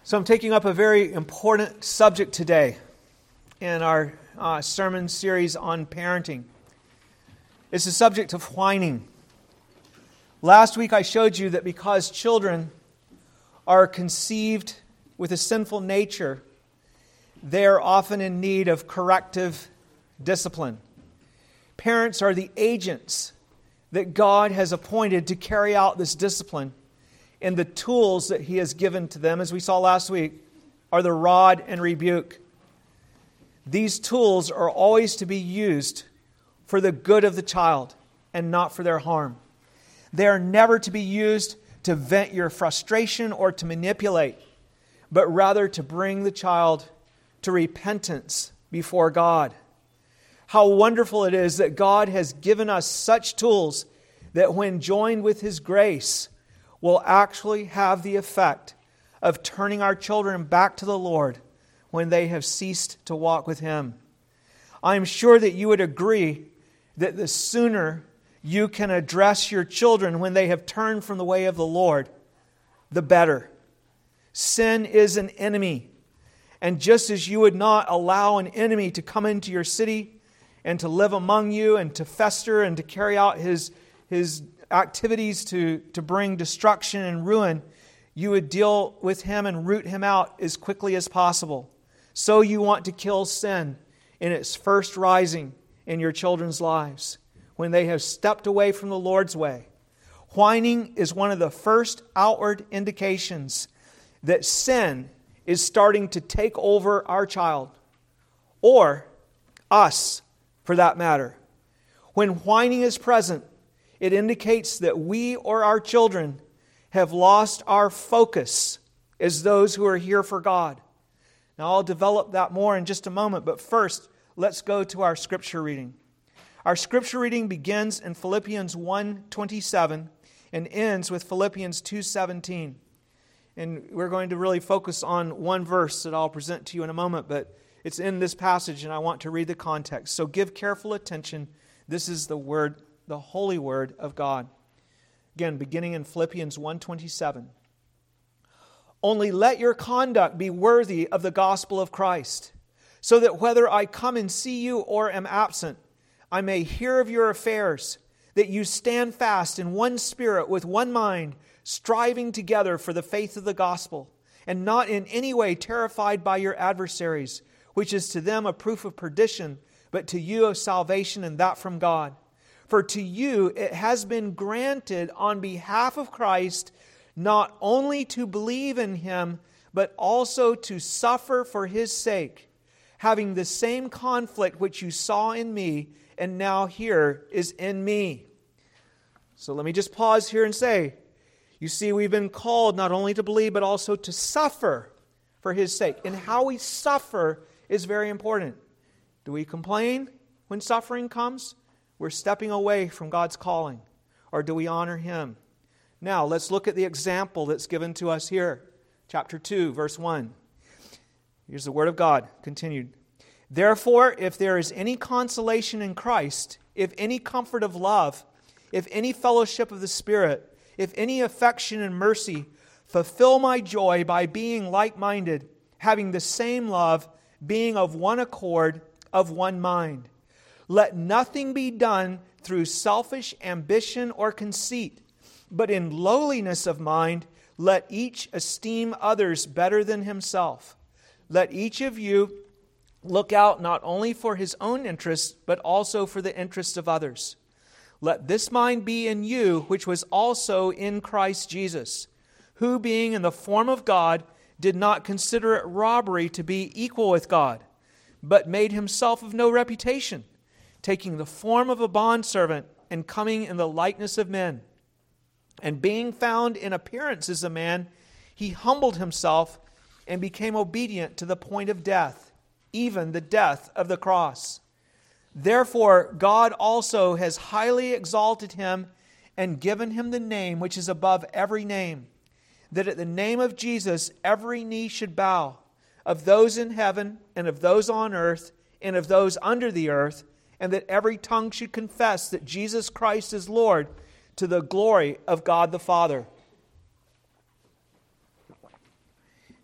So I'm taking up a very important subject today in our sermon series on parenting. It's the subject of whining. Last week I showed you that because children are conceived with a sinful nature, they are often in need of corrective discipline. Parents are the agents that God has appointed to carry out this discipline. And the tools that He has given to them, as we saw last week, are the rod and rebuke. These tools are always to be used for the good of the child and not for their harm. They are never to be used to vent your frustration or to manipulate, but rather to bring the child to repentance before God. How wonderful it is that God has given us such tools that when joined with His grace, will actually have the effect of turning our children back to the Lord when they have ceased to walk with Him. I am sure that you would agree that the sooner you can address your children when they have turned from the way of the Lord, the better. Sin is an enemy. And just as you would not allow an enemy to come into your city and to live among you and to fester and to carry out his activities to bring destruction and ruin, you would deal with him and root him out as quickly as possible. So you want to kill sin in its first rising in your children's lives, when they have stepped away from the Lord's way. Whining is one of the first outward indications that sin is starting to take over our child, or us, for that matter. When whining is present, it indicates that we or our children have lost our focus as those who are here for God. Now, I'll develop that more in just a moment, but first, let's go to our scripture reading. Our scripture reading begins in Philippians 1:27 and ends with Philippians 2:17. And we're going to really focus on one verse that I'll present to you in a moment, but it's in this passage and I want to read the context. So give careful attention. This is the word, the holy word of God. Again, beginning in Philippians 1:27. Only let your conduct be worthy of the gospel of Christ, so that whether I come and see you or am absent, I may hear of your affairs, that you stand fast in one spirit with one mind, striving together for the faith of the gospel, and not in any way terrified by your adversaries, which is to them a proof of perdition, but to you of salvation, and that from God. For to you it has been granted on behalf of Christ not only to believe in Him, but also to suffer for His sake, having the same conflict which you saw in me and now here is in me. So let me just pause here and say, you see, we've been called not only to believe, but also to suffer for His sake. And how we suffer is very important. Do we complain when suffering comes? We're stepping away from God's calling. Or do we honor Him? Now, let's look at the example that's given to us here. Chapter 2, verse 1. Here's the word of God, continued. Therefore, if there is any consolation in Christ, if any comfort of love, if any fellowship of the Spirit, if any affection and mercy, fulfill my joy by being like-minded, having the same love, being of one accord, of one mind. Let nothing be done through selfish ambition or conceit, but in lowliness of mind, let each esteem others better than himself. Let each of you look out not only for his own interests, but also for the interests of others. Let this mind be in you, which was also in Christ Jesus, who being in the form of God, did not consider it robbery to be equal with God, but made Himself of no reputation, taking the form of a bondservant and coming in the likeness of men. And being found in appearance as a man, He humbled Himself and became obedient to the point of death, even the death of the cross. Therefore, God also has highly exalted Him and given Him the name which is above every name, that at the name of Jesus every knee should bow, of those in heaven and of those on earth and of those under the earth, and that every tongue should confess that Jesus Christ is Lord, to the glory of God the Father.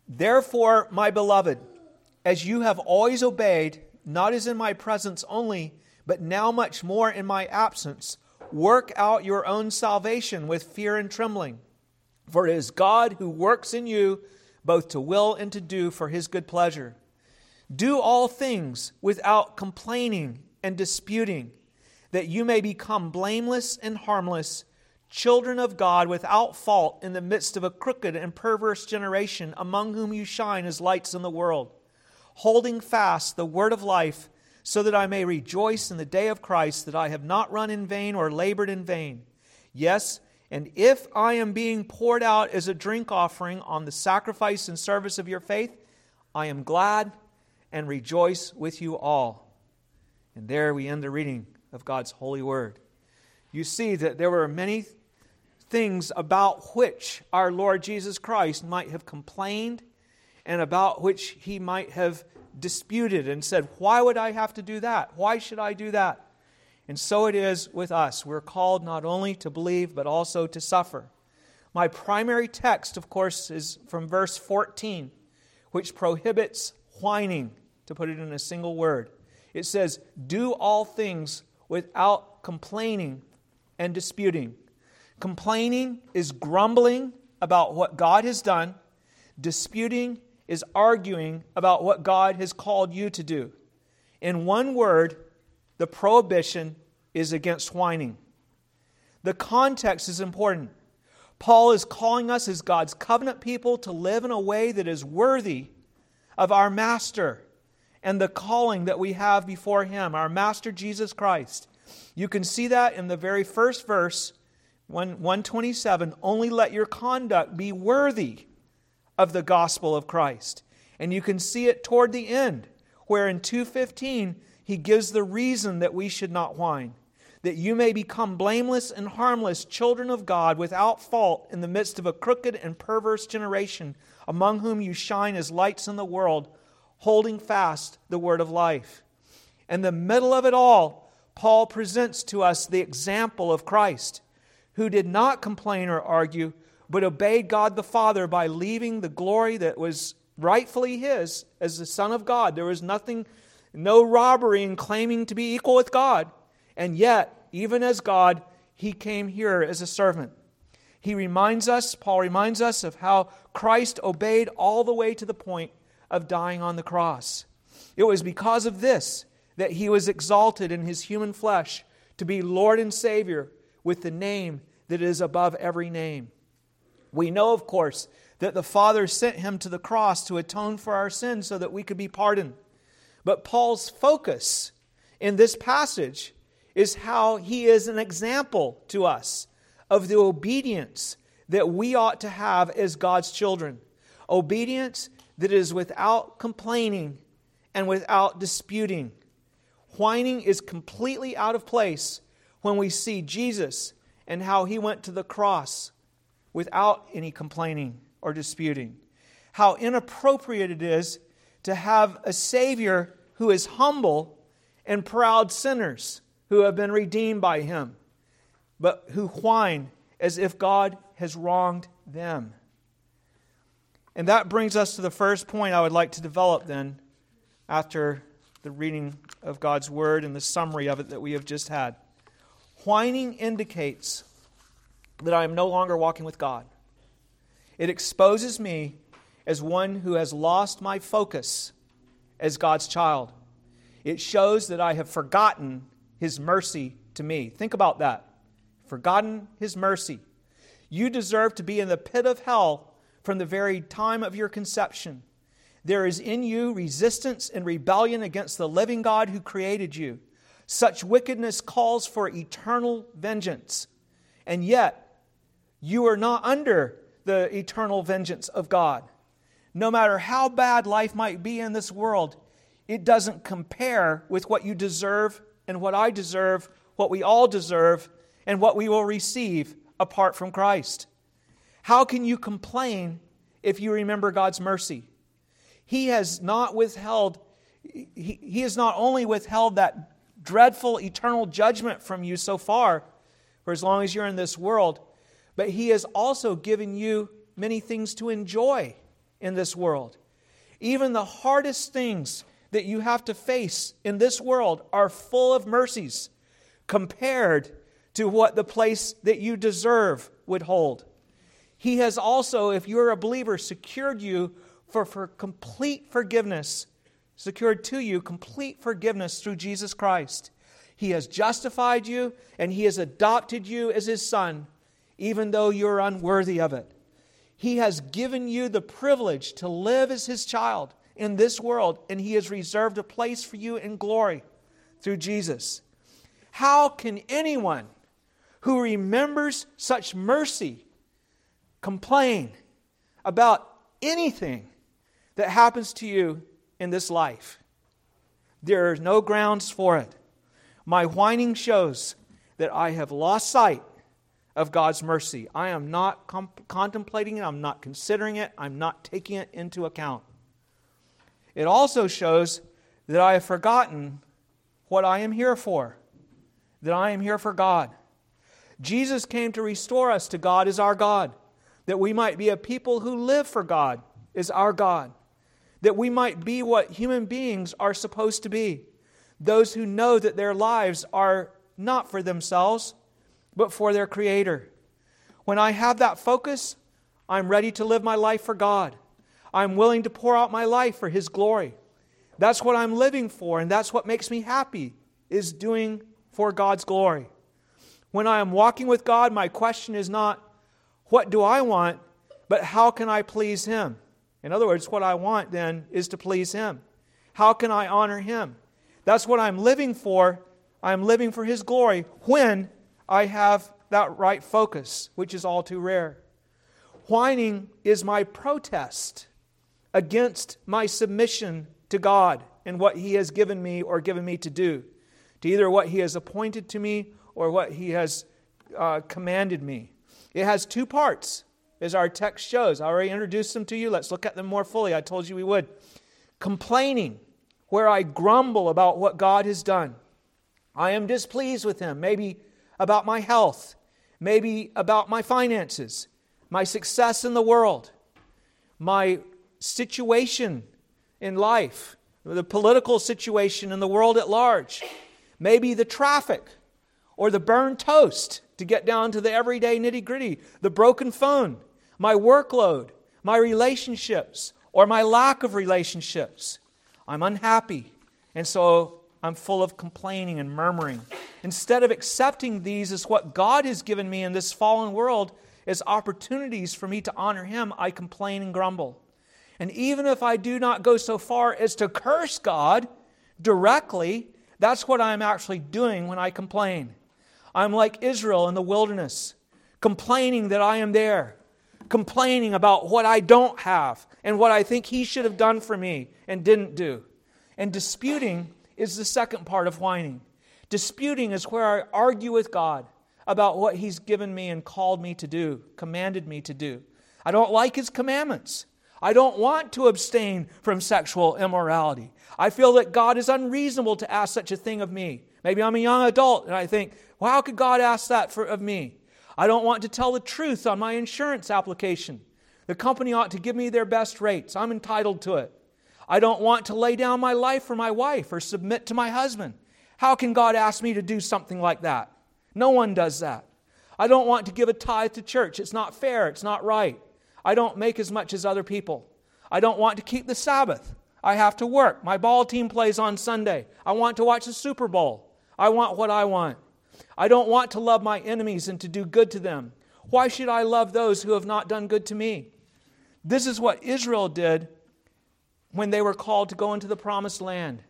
Therefore, my beloved, as you have always obeyed, not as in my presence only, but now much more in my absence, work out your own salvation with fear and trembling. For it is God who works in you both to will and to do for His good pleasure. Do all things without complaining and disputing, that you may become blameless and harmless, children of God without fault in the midst of a crooked and perverse generation, among whom you shine as lights in the world, holding fast the word of life, so that I may rejoice in the day of Christ, that I have not run in vain or labored in vain. Yes, and if I am being poured out as a drink offering on the sacrifice and service of your faith, I am glad and rejoice with you all. And there we end the reading of God's holy word. You see that there were many things about which our Lord Jesus Christ might have complained and about which He might have disputed and said, why would I have to do that? Why should I do that? And so it is with us. We're called not only to believe, but also to suffer. My primary text, of course, is from verse 14, which prohibits whining, to put it in a single word. It says, do all things without complaining and disputing. Complaining is grumbling about what God has done. Disputing is arguing about what God has called you to do. In one word, the prohibition is against whining. The context is important. Paul is calling us as God's covenant people to live in a way that is worthy of our Master and the calling that we have before Him, our Master Jesus Christ. You can see that in the very first verse, 127, only let your conduct be worthy of the gospel of Christ. And you can see it toward the end, where in 2:15 he gives the reason that we should not whine, that you may become blameless and harmless, children of God, without fault in the midst of a crooked and perverse generation, among whom you shine as lights in the world, holding fast the word of life. In the middle of it all, Paul presents to us the example of Christ, who did not complain or argue, but obeyed God the Father by leaving the glory that was rightfully His as the Son of God. There was no robbery in claiming to be equal with God. And yet, even as God, He came here as a servant. Paul reminds us of how Christ obeyed all the way to the point of dying on the cross. It was because of this that He was exalted in His human flesh to be Lord and Savior with the name that is above every name. We know, of course, that the Father sent Him to the cross to atone for our sins so that we could be pardoned. But Paul's focus in this passage is how he is an example to us of the obedience that we ought to have as God's children. Obedience that is without complaining and without disputing. Whining is completely out of place when we see Jesus and how He went to the cross without any complaining or disputing. How inappropriate it is to have a Savior who is humble and proud sinners who have been redeemed by Him, but who whine as if God has wronged them. And that brings us to the first point I would like to develop then, after the reading of God's Word and the summary of it that we have just had. Whining indicates that I am no longer walking with God. It exposes me as one who has lost my focus as God's child. It shows that I have forgotten His mercy to me. Think about that. Forgotten His mercy. You deserve to be in the pit of hell from the very time of your conception. There is in you resistance and rebellion against the living God who created you. Such wickedness calls for eternal vengeance. And yet, you are not under the eternal vengeance of God. No matter how bad life might be in this world, it doesn't compare with what you deserve and what I deserve, what we all deserve, and what we will receive apart from Christ. How can you complain if you remember God's mercy? He has not withheld, He has not only withheld that dreadful eternal judgment from you so far, for as long as you're in this world, but He has also given you many things to enjoy in this world. Even the hardest things that you have to face in this world are full of mercies compared to what the place that you deserve would hold. He has also, if you're a believer, secured you for complete forgiveness, secured to you complete forgiveness through Jesus Christ. He has justified you and He has adopted you as His son, even though you're unworthy of it. He has given you the privilege to live as His child in this world, and He has reserved a place for you in glory through Jesus. How can anyone who remembers such mercy complain about anything that happens to you in this life? There are no grounds for it. My whining shows that I have lost sight of God's mercy. I am not contemplating it. I'm not considering it. I'm not taking it into account. It also shows that I have forgotten what I am here for, that I am here for God. Jesus came to restore us to God as our God, that we might be a people who live for God as our God, that we might be what human beings are supposed to be, those who know that their lives are not for themselves, but for their Creator. When I have that focus, I'm ready to live my life for God. I'm willing to pour out my life for His glory. That's what I'm living for, and that's what makes me happy, is doing for God's glory. When I am walking with God, my question is not, what do I want, but how can I please Him? In other words, what I want then is to please Him. How can I honor Him? That's what I'm living for. I'm living for His glory when I have that right focus, which is all too rare. Whining is my protest against my submission to God and what He has given me or given me to do, to either what He has appointed to me or what He has commanded me. It has two parts, as our text shows. I already introduced them to you. Let's look at them more fully. I told you we would. Complaining, where I grumble about what God has done. I am displeased with Him, maybe about my health, maybe about my finances, my success in the world, my situation in life, the political situation in the world at large, maybe the traffic or the burned toast, to get down to the everyday nitty-gritty, the broken phone, my workload, my relationships, or my lack of relationships. I'm unhappy, and so I'm full of complaining and murmuring. Instead of accepting these as what God has given me in this fallen world as opportunities for me to honor Him, I complain and grumble. And even if I do not go so far as to curse God directly, that's what I'm actually doing when I complain. I'm like Israel in the wilderness, complaining that I am there, complaining about what I don't have and what I think He should have done for me and didn't do. And disputing is the second part of whining. Disputing is where I argue with God about what He's given me and called me to do, commanded me to do. I don't like His commandments. I don't want to abstain from sexual immorality. I feel that God is unreasonable to ask such a thing of me. Maybe I'm a young adult and I think, well, how could God ask that of me? I don't want to tell the truth on my insurance application. The company ought to give me their best rates. I'm entitled to it. I don't want to lay down my life for my wife or submit to my husband. How can God ask me to do something like that? No one does that. I don't want to give a tithe to church. It's not fair. It's not right. I don't make as much as other people. I don't want to keep the Sabbath. I have to work. My ball team plays on Sunday. I want to watch the Super Bowl. I want what I want. I don't want to love my enemies and to do good to them. Why should I love those who have not done good to me? This is what Israel did when they were called to go into the promised land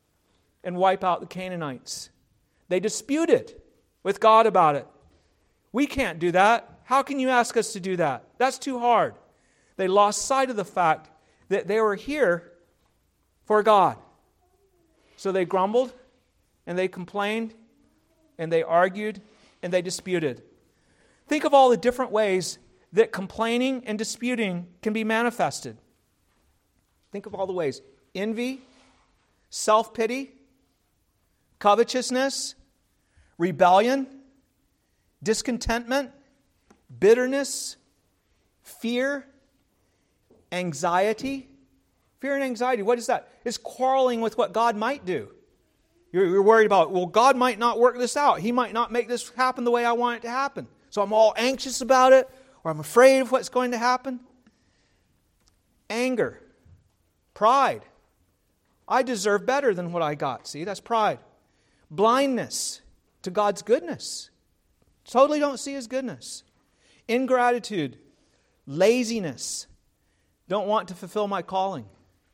and wipe out the Canaanites. They disputed with God about it. We can't do that. How can you ask us to do that? That's too hard. They lost sight of the fact that they were here for God. So they grumbled and they complained and they argued and they disputed. Think of all the different ways that complaining and disputing can be manifested. Think of all the ways. Envy, self-pity, covetousness, rebellion, discontentment, bitterness, fear, Anxiety. Fear and anxiety, what is that? It's quarreling with what God might do. You're worried about, well, God might not work this out. He might not make this happen the way I want it to happen. So I'm all anxious about it, or I'm afraid of what's going to happen. Anger. Pride. I deserve better than what I got. See, that's pride. Blindness to God's goodness. Totally don't see His goodness. Ingratitude. Laziness. Don't want to fulfill my calling.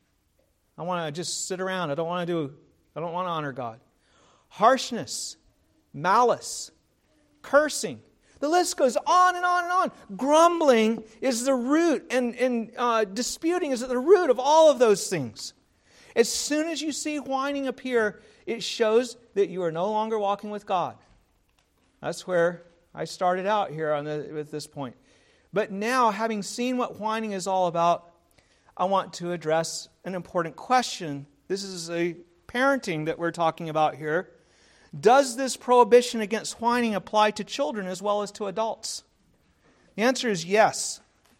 I want to just sit around. I don't want to honor God. Harshness. Malice. Cursing. The list goes on and on and on. Grumbling is the root, and disputing is at the root of all of those things. As soon as you see whining appear, it shows that you are no longer walking with God. That's where I started out here with this point. But now, having seen what whining is all about, I want to address an important question. This is a parenting that we're talking about here. Does this prohibition against whining apply to children as well as to adults? The answer is yes.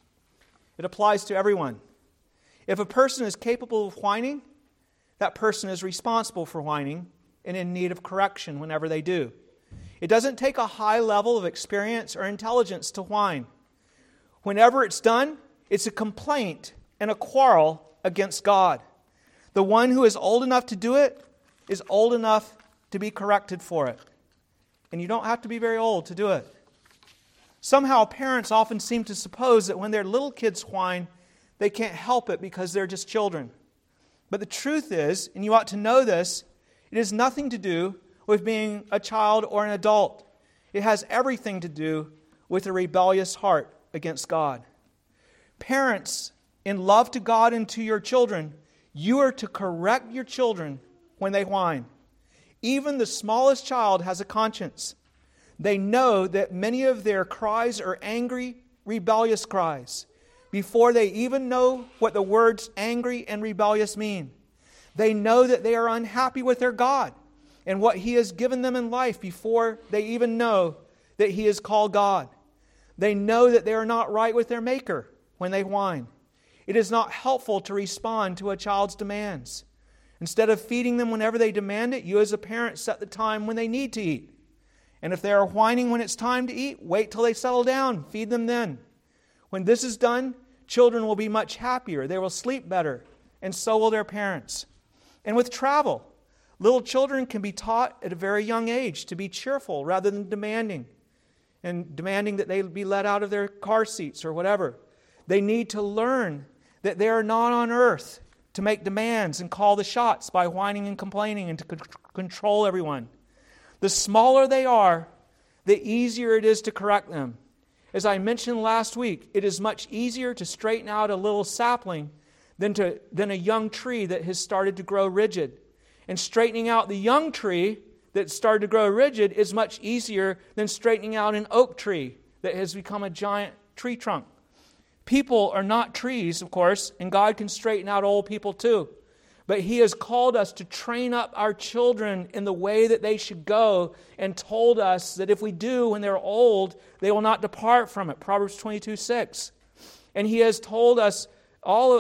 It applies to everyone. If a person is capable of whining, that person is responsible for whining and in need of correction whenever they do. It doesn't take a high level of experience or intelligence to whine. Whenever it's done, it's a complaint and a quarrel against God. The one who is old enough to do it is old enough to be corrected for it. And you don't have to be very old to do it. Somehow parents often seem to suppose that when their little kids whine, they can't help it because they're just children. But the truth is, and you ought to know this, it has nothing to do with being a child or an adult. It has everything to do with a rebellious heart against God. Parents, in love to God and to your children, you are to correct your children when they whine. Even the smallest child has a conscience. They know that many of their cries are angry, rebellious cries, before they even know what the words angry and rebellious mean. They know that they are unhappy with their God and what He has given them in life before they even know that He is called God. They know that they are not right with their Maker when they whine. It is not helpful to respond to a child's demands. Instead of feeding them whenever they demand it, you as a parent set the time when they need to eat. And if they are whining when it's time to eat, wait till they settle down. Feed them then. When this is done, children will be much happier. They will sleep better, and so will their parents. And with travel, little children can be taught at a very young age to be cheerful rather than demanding, and demanding that they be let out of their car seats or whatever. They need to learn that they are not on earth to make demands and call the shots by whining and complaining and to control everyone. The smaller they are, the easier it is to correct them. As I mentioned last week, it is much easier to straighten out a little sapling than a young tree that has started to grow rigid. And straightening out the young tree that started to grow rigid is much easier than straightening out an oak tree that has become a giant tree trunk. People are not trees, of course, and God can straighten out old people too. But He has called us to train up our children in the way that they should go, and told us that if we do when they're old, they will not depart from it. Proverbs 22:6. And He has told us, all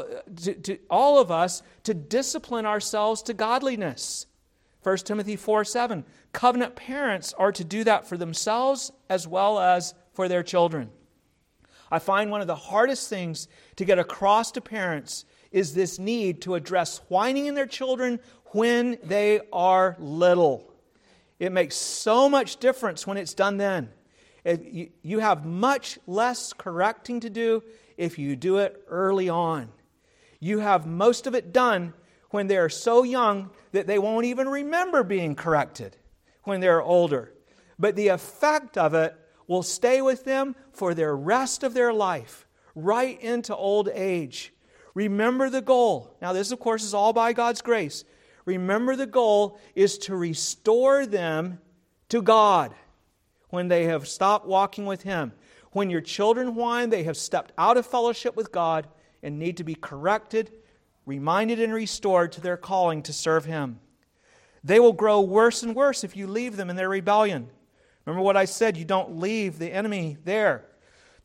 of us, to discipline ourselves to godliness. 1 Timothy 4:7. Covenant parents are to do that for themselves as well as for their children. I find one of the hardest things to get across to parents is this need to address whining in their children when they are little. It makes so much difference when it's done then. You have much less correcting to do if you do it early on. You have most of it done when they are so young that they won't even remember being corrected when they're older. But the effect of it will stay with them for the rest of their life, right into old age. Remember the goal. Now this, of course, is all by God's grace. Remember the goal is to restore them to God when they have stopped walking with Him. When your children whine, they have stepped out of fellowship with God and need to be corrected, reminded, and restored to their calling to serve Him. They will grow worse and worse if you leave them in their rebellion. Remember what I said, you don't leave the enemy there.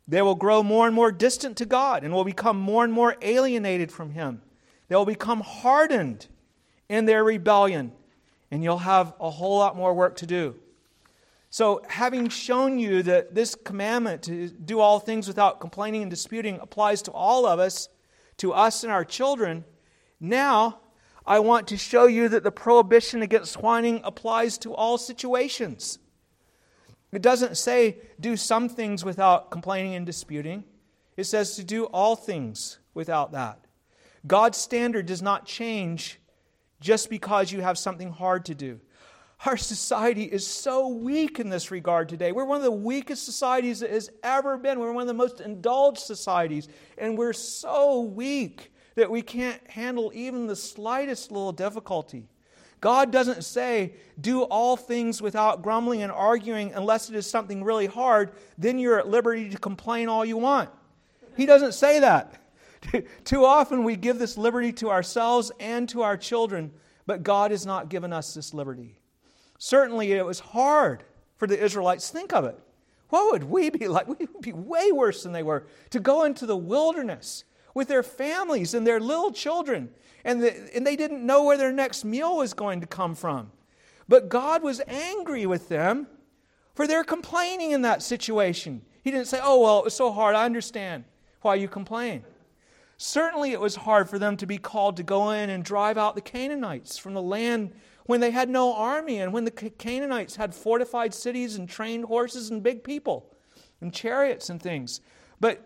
They will grow more and more distant to God and will become more and more alienated from Him. They will become hardened in their rebellion, and you'll have a whole lot more work to do. So, having shown you that this commandment to do all things without complaining and disputing applies to all of us, to us and our children, now I want to show you that the prohibition against whining applies to all situations. It doesn't say do some things without complaining and disputing. It says to do all things without that. God's standard does not change just because you have something hard to do. Our society is so weak in this regard today. We're one of the weakest societies that has ever been. We're one of the most indulged societies. And we're so weak that we can't handle even the slightest little difficulty. God doesn't say, do all things without grumbling and arguing unless it is something really hard. Then you're at liberty to complain all you want. He doesn't say that. Too often we give this liberty to ourselves and to our children, but God has not given us this liberty. Certainly it was hard for the Israelites. Think of it. What would we be like? We would be way worse than they were. To go into the wilderness with their families and their little children, and they didn't know where their next meal was going to come from. But God was angry with them for their complaining in that situation. He didn't say, oh, well, it was so hard. I understand why you complain. Certainly it was hard for them to be called to go in and drive out the Canaanites from the land when they had no army and when the Canaanites had fortified cities and trained horses and big people and chariots and things. But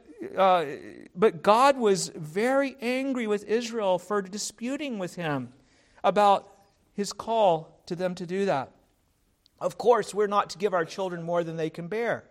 God was very angry with Israel for disputing with Him about His call to them to do that. Of course, we're not to give our children more than they can bear.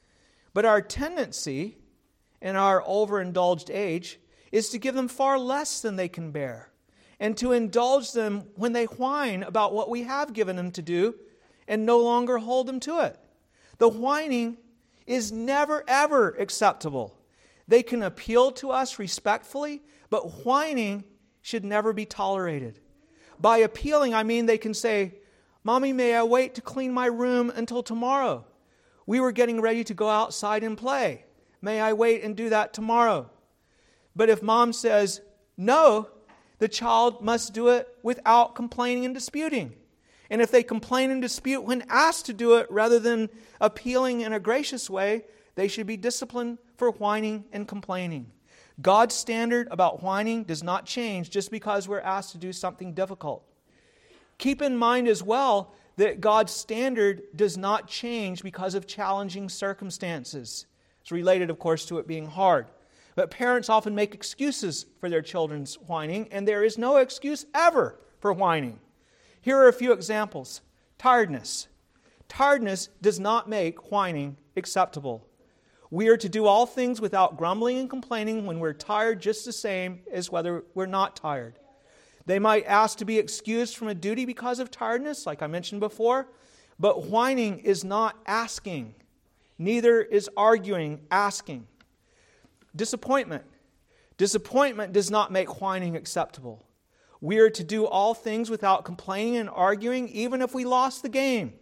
But our tendency in our overindulged age is to give them far less than they can bear, and to indulge them when they whine about what we have given them to do and no longer hold them to it. The whining is never, ever acceptable. They can appeal to us respectfully, but whining should never be tolerated. By appealing, I mean they can say, Mommy, may I wait to clean my room until tomorrow? We were getting ready to go outside and play. May I wait and do that tomorrow? But if Mom says no, the child must do it without complaining and disputing. And if they complain and dispute when asked to do it rather than appealing in a gracious way, they should be disciplined for whining and complaining. God's standard about whining does not change just because we're asked to do something difficult. Keep in mind as well that God's standard does not change because of challenging circumstances. It's related, of course, to it being hard. But parents often make excuses for their children's whining, and there is no excuse ever for whining. Here are a few examples. Tiredness. Tiredness does not make whining acceptable. We are to do all things without grumbling and complaining when we're tired, just the same as whether we're not tired. They might ask to be excused from a duty because of tiredness, like I mentioned before, but whining is not asking. Neither is arguing asking. Disappointment. Disappointment does not make whining acceptable. We are to do all things without complaining and arguing, even if we lost the game.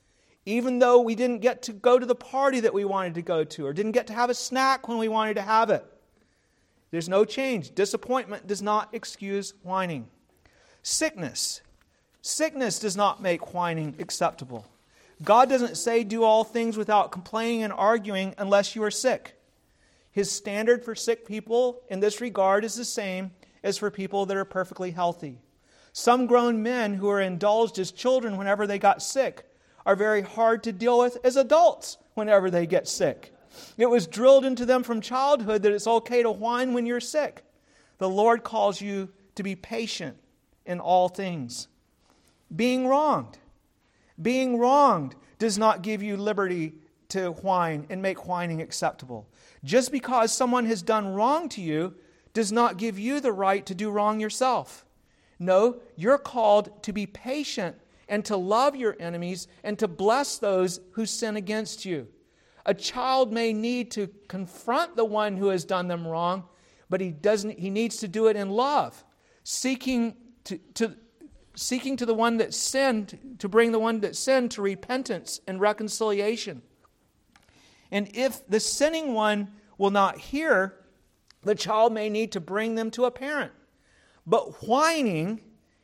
Even though we didn't get to go to the party that we wanted to go to, or didn't get to have a snack when we wanted to have it. There's no change. Disappointment does not excuse whining. Sickness. Sickness does not make whining acceptable. God doesn't say do all things without complaining and arguing unless you are sick. His standard for sick people in this regard is the same as for people that are perfectly healthy. Some grown men who are indulged as children whenever they got sick are very hard to deal with as adults whenever they get sick. It was drilled into them from childhood that it's okay to whine when you're sick. The Lord calls you to be patient in all things. Being wronged. Being wronged does not give you liberty to whine and make whining acceptable. Just because someone has done wrong to you does not give you the right to do wrong yourself. No, you're called to be patient and to love your enemies and to bless those who sin against you. A child may need to confront the one who has done them wrong, but he needs to do it in love, seeking to the one that sinned, to bring the one that sinned to repentance and reconciliation. And if the sinning one will not hear, the child may need to bring them to a parent. But whining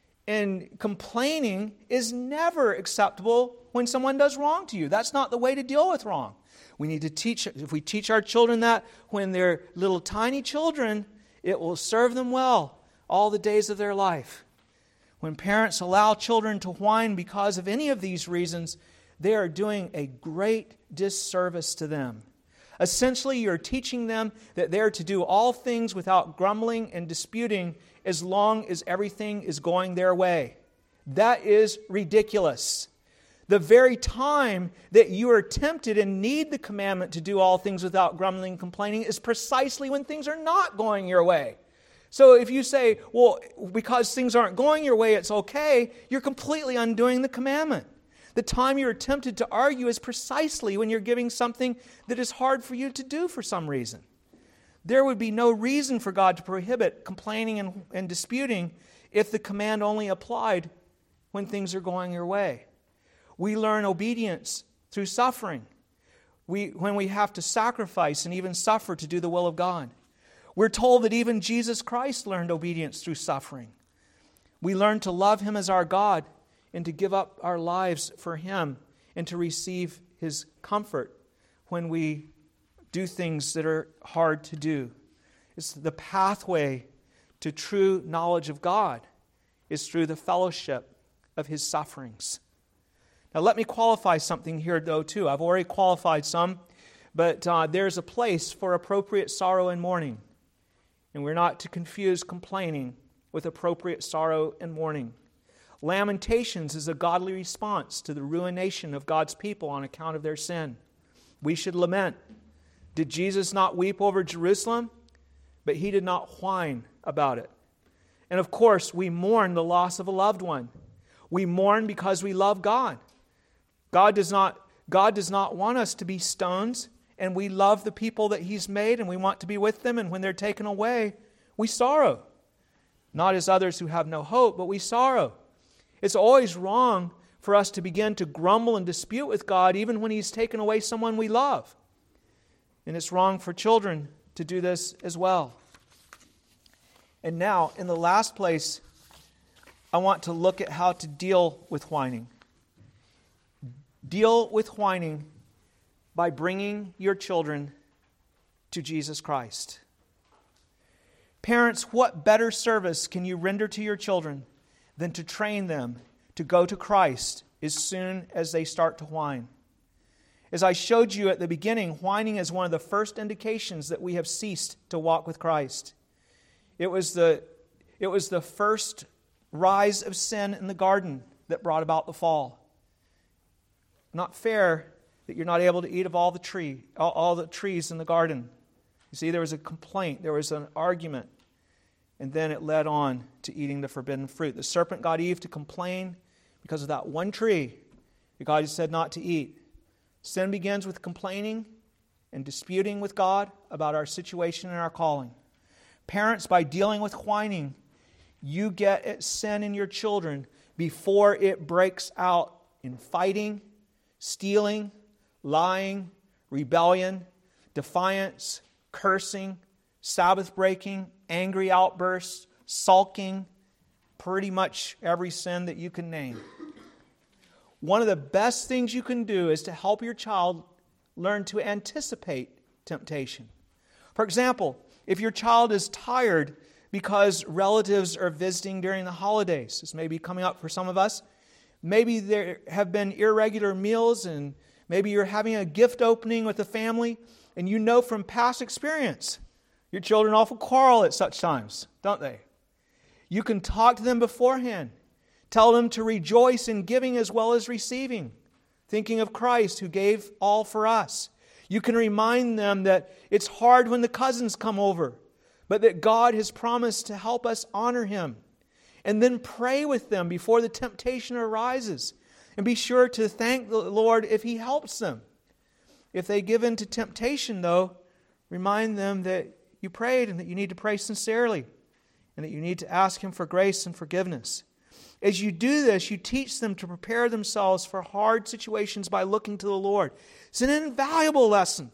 and complaining is never acceptable when someone does wrong to you. That's not the way to deal with wrong. We need to teach, if we teach our children that when they're little tiny children, it will serve them well all the days of their life. When parents allow children to whine because of any of these reasons, they are doing a great disservice to them. Essentially, you're teaching them that they're to do all things without grumbling and disputing as long as everything is going their way. That is ridiculous. The very time that you are tempted and need the commandment to do all things without grumbling and complaining is precisely when things are not going your way. So if you say, well, because things aren't going your way, it's okay, you're completely undoing the commandment. The time you're tempted to argue is precisely when you're giving something that is hard for you to do for some reason. There would be no reason for God to prohibit complaining and disputing if the command only applied when things are going your way. We learn obedience through suffering. When we have to sacrifice and even suffer to do the will of God. We're told that even Jesus Christ learned obedience through suffering. We learn to love Him as our God and to give up our lives for Him and to receive His comfort when we do things that are hard to do. It's the pathway to true knowledge of God is through the fellowship of His sufferings. Now let me qualify something here though too. I've already qualified some, but there's a place for appropriate sorrow and mourning. And we're not to confuse complaining with appropriate sorrow and mourning. Lamentations is a godly response to the ruination of God's people on account of their sin. We should lament. Did Jesus not weep over Jerusalem? But He did not whine about it. And of course, we mourn the loss of a loved one. We mourn because we love God. God does not want us to be stones, and we love the people that He's made, and we want to be with them, and when they're taken away, we sorrow. Not as others who have no hope, but we sorrow. It's always wrong for us to begin to grumble and dispute with God even when He's taken away someone we love. And it's wrong for children to do this as well. And now, in the last place, I want to look at how to deal with whining. Deal with whining by bringing your children to Jesus Christ. Parents, what better service can you render to your children than to train them to go to Christ as soon as they start to whine? As I showed you at the beginning, whining is one of the first indications that we have ceased to walk with Christ. It was the first rise of sin in the garden that brought about the fall. Not fair that you're not able to eat of all the trees in the garden. You see, there was a complaint, there was an argument, and then it led on to eating the forbidden fruit. The serpent got Eve to complain because of that one tree that God had said not to eat. Sin begins with complaining and disputing with God about our situation and our calling. Parents, by dealing with whining, you get at sin in your children before it breaks out in fighting, stealing, lying, rebellion, defiance, cursing, Sabbath breaking, angry outbursts, sulking, pretty much every sin that you can name. One of the best things you can do is to help your child learn to anticipate temptation. For example, if your child is tired because relatives are visiting during the holidays, this may be coming up for some of us, maybe there have been irregular meals and maybe you're having a gift opening with the family and you know from past experience, your children often quarrel at such times, don't they? You can talk to them beforehand. Tell them to rejoice in giving as well as receiving, thinking of Christ who gave all for us. You can remind them that it's hard when the cousins come over, but that God has promised to help us honor Him. And then pray with them before the temptation arises. And be sure to thank the Lord if He helps them. If they give in to temptation, though, remind them that you prayed and that you need to pray sincerely and that you need to ask Him for grace and forgiveness. As you do this, you teach them to prepare themselves for hard situations by looking to the Lord. It's an invaluable lesson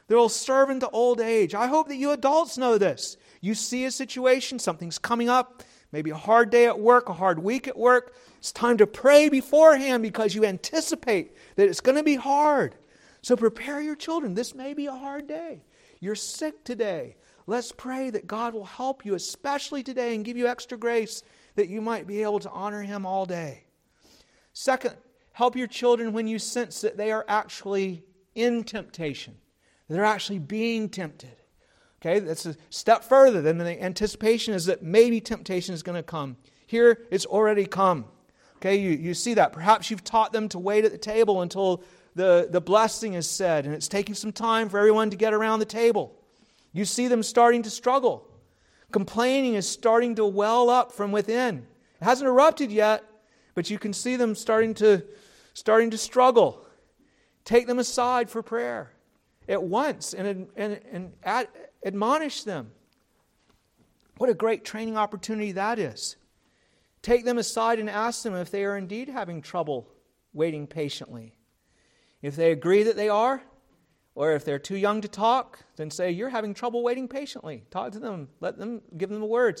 that will serve into old age. I hope that you adults know this. You see a situation, something's coming up, maybe a hard day at work, a hard week at work. It's time to pray beforehand because you anticipate that it's going to be hard. So prepare your children. This may be a hard day. You're sick today. Let's pray that God will help you, especially today, and give you extra grace that you might be able to honor Him all day. Second, help your children when you sense that they are actually in temptation. They're actually being tempted. Okay, that's a step further than the anticipation is that maybe temptation is going to come. Here, it's already come. Okay, you see that. Perhaps you've taught them to wait at the table until the blessing is said, and it's taking some time for everyone to get around the table. You see them starting to struggle. Complaining is starting to well up from within. It hasn't erupted yet, but you can see them starting to struggle. Take them aside for prayer at once and admonish them. What a great training opportunity that is. Take them aside and ask them if they are indeed having trouble waiting patiently. If they agree that they are, or if they're too young to talk, then say, you're having trouble waiting patiently. Talk to them. Give them the words.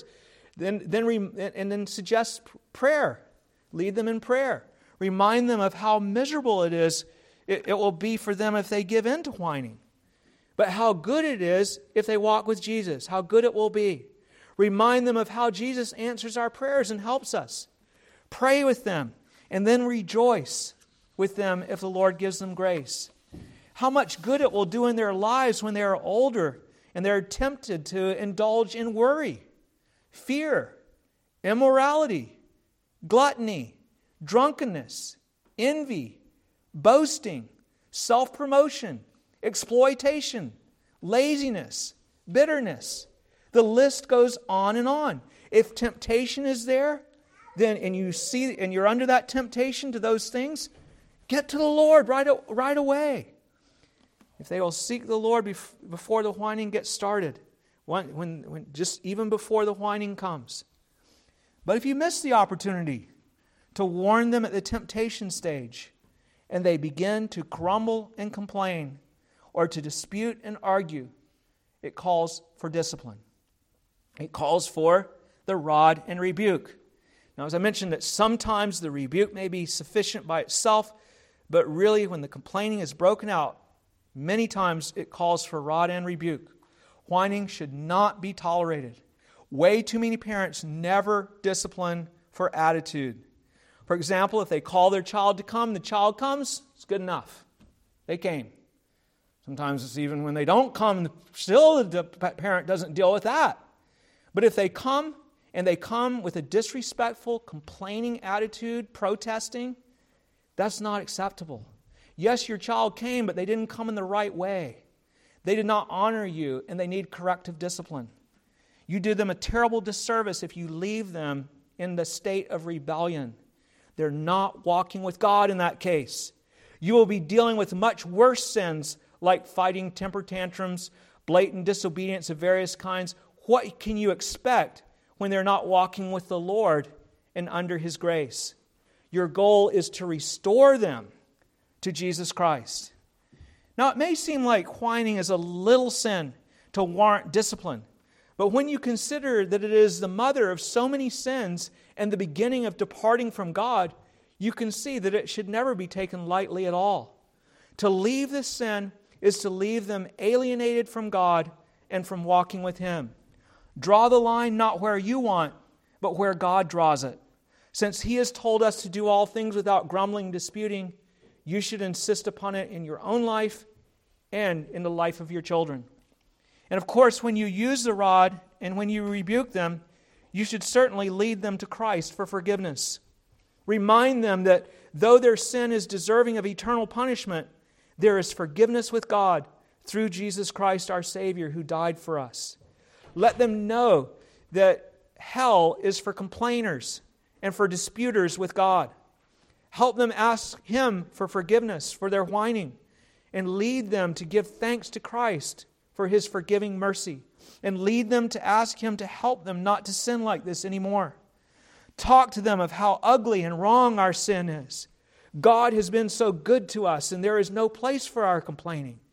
Then suggest prayer. Lead them in prayer. Remind them of how miserable it will be for them if they give in to whining. But how good it is if they walk with Jesus. How good it will be. Remind them of how Jesus answers our prayers and helps us. Pray with them and then rejoice with them if the Lord gives them grace. How much good it will do in their lives when they are older and they're tempted to indulge in worry, fear, immorality, gluttony, drunkenness, envy, boasting, self-promotion, exploitation, laziness, bitterness. The list goes on and on. If temptation is there, then and you're under that temptation to those things, get to the Lord right away. If they will seek the Lord before the whining gets started, when just even before the whining comes. But if you miss the opportunity to warn them at the temptation stage, and they begin to grumble and complain, or to dispute and argue, it calls for discipline. It calls for the rod and rebuke. Now, as I mentioned, that sometimes the rebuke may be sufficient by itself, but really when the complaining is broken out, many times it calls for rod and rebuke. Whining should not be tolerated. Way too many parents never discipline for attitude. For example, if they call their child to come, the child comes, it's good enough. They came. Sometimes it's even when they don't come, still the parent doesn't deal with that. But if they come, and they come with a disrespectful, complaining attitude, protesting, that's not acceptable. Yes, your child came, but they didn't come in the right way. They did not honor you, and they need corrective discipline. You do them a terrible disservice if you leave them in the state of rebellion. They're not walking with God in that case. You will be dealing with much worse sins like fighting temper tantrums, blatant disobedience of various kinds. What can you expect when they're not walking with the Lord and under His grace? Your goal is to restore them to Jesus Christ. Now, it may seem like whining is a little sin to warrant discipline, but when you consider that it is the mother of so many sins and the beginning of departing from God, you can see that it should never be taken lightly at all. To leave this sin is to leave them alienated from God and from walking with Him. Draw the line not where you want, but where God draws it. Since He has told us to do all things without grumbling and disputing, you should insist upon it in your own life and in the life of your children. And of course, when you use the rod and when you rebuke them, you should certainly lead them to Christ for forgiveness. Remind them that though their sin is deserving of eternal punishment, there is forgiveness with God through Jesus Christ our Savior who died for us. Let them know that hell is for complainers and for disputers with God. Help them ask Him for forgiveness for their whining and lead them to give thanks to Christ for His forgiving mercy and lead them to ask Him to help them not to sin like this anymore. Talk to them of how ugly and wrong our sin is. God has been so good to us and there is no place for our complaining.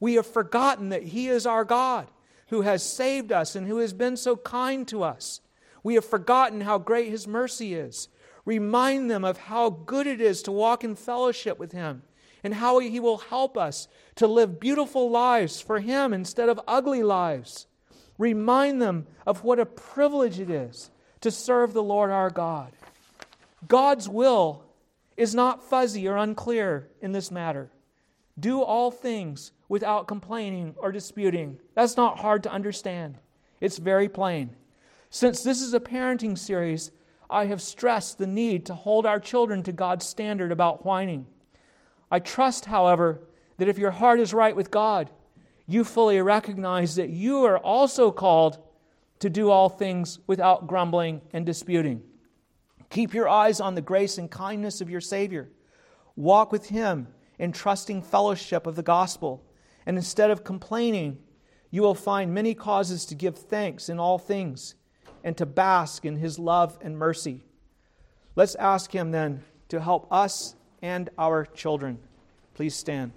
We have forgotten that He is our God, who has saved us and who has been so kind to us. We have forgotten how great His mercy is. Remind them of how good it is to walk in fellowship with Him and how He will help us to live beautiful lives for Him instead of ugly lives. Remind them of what a privilege it is to serve the Lord our God. God's will is not fuzzy or unclear in this matter. Do all things without complaining or disputing. That's not hard to understand. It's very plain. Since this is a parenting series, I have stressed the need to hold our children to God's standard about whining. I trust, however, that if your heart is right with God, you fully recognize that you are also called to do all things without grumbling and disputing. Keep your eyes on the grace and kindness of your Savior. Walk with Him in trusting fellowship of the gospel. And instead of complaining, you will find many causes to give thanks in all things and to bask in His love and mercy. Let's ask Him then to help us and our children. Please stand.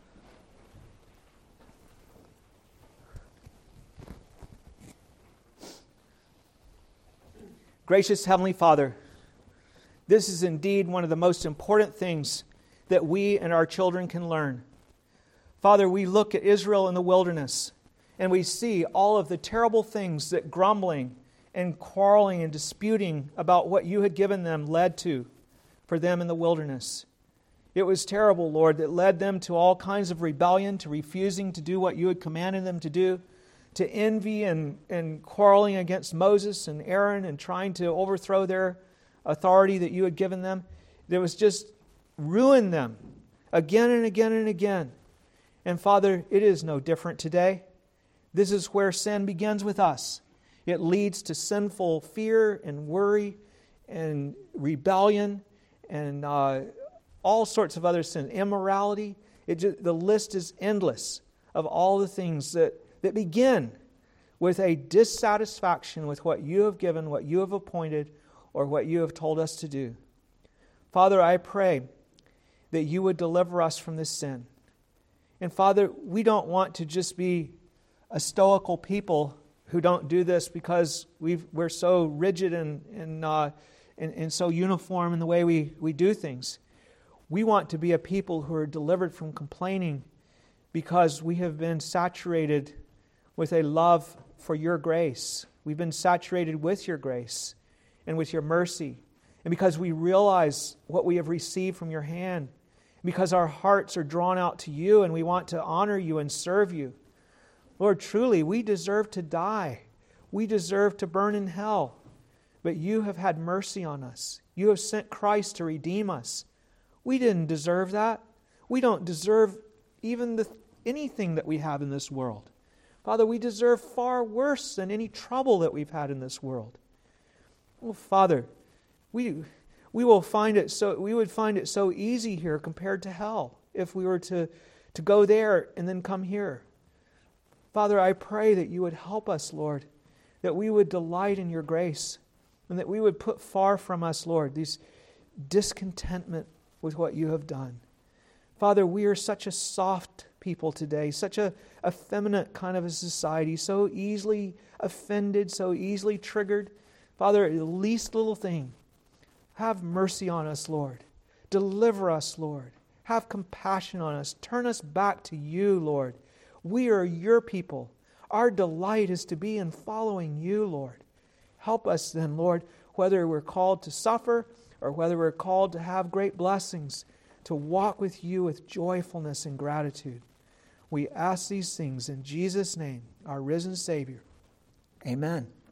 Gracious Heavenly Father, this is indeed one of the most important things that we and our children can learn. Father, we look at Israel in the wilderness and we see all of the terrible things that grumbling and quarreling and disputing about what you had given them led to for them in the wilderness. It was terrible, Lord, that led them to all kinds of rebellion, to refusing to do what you had commanded them to do, to envy and quarreling against Moses and Aaron and trying to overthrow their authority that you had given them. It was just ruined them again and again and again. And Father, it is no different today. This is where sin begins with us. It leads to sinful fear and worry and rebellion and all sorts of other sins, immorality. The list is endless of all the things that begin with a dissatisfaction with what you have given, what you have appointed, or what you have told us to do. Father, I pray that you would deliver us from this sin. And Father, we don't want to just be a stoical people who don't do this because we're so rigid and so uniform in the way we do things. We want to be a people who are delivered from complaining because we have been saturated with a love for your grace. We've been saturated with your grace and with your mercy. And because we realize what we have received from your hand, because our hearts are drawn out to you and we want to honor you and serve you. Lord, truly, we deserve to die. We deserve to burn in hell. But you have had mercy on us. You have sent Christ to redeem us. We didn't deserve that. We don't deserve even anything that we have in this world. Father, we deserve far worse than any trouble that we've had in this world. Oh, Father, we would find it so easy here compared to hell if we were to go there and then come here. Father, I pray that you would help us, Lord, that we would delight in your grace and that we would put far from us, Lord, these discontentment with what you have done. Father, we are such a soft people today, such a effeminate kind of a society, so easily offended, so easily triggered. Father, the least little thing, have mercy on us, Lord. Deliver us, Lord. Have compassion on us. Turn us back to you, Lord. We are your people. Our delight is to be in following you, Lord. Help us then, Lord, whether we're called to suffer or whether we're called to have great blessings, to walk with you with joyfulness and gratitude. We ask these things in Jesus' name, our risen Savior. Amen.